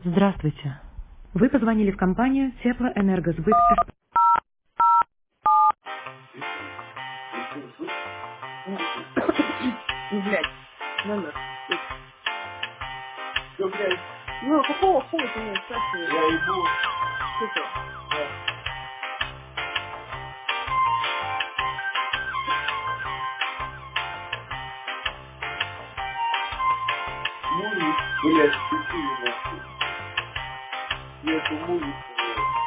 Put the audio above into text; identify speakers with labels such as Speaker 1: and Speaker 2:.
Speaker 1: Здравствуйте. Вы позвонили в компанию Теплоэнергосбыт.
Speaker 2: Ну, блядь, номер. Ну, блядь. Ну, какого хуя ты меня спрашиваешь? Я ебу. Сука. Да. Мули, блядь, включи его. Нету мули.